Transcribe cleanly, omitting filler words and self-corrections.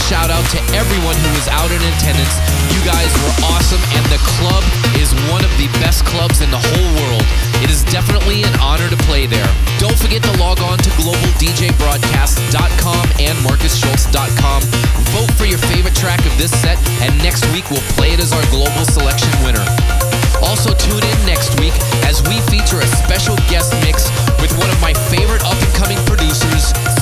shout out to everyone who was out in attendance. You guys were awesome, and the club is one of the best clubs in the whole world. It is definitely an honor to play there. Don't forget to log on to globaldjbroadcast.com and marcusschultz.com. Vote for your favorite track of this set, and next week we'll play it as our global selection winner. Also tune in next week as we feature a special guest mix with one of my favorite up-and-coming producers,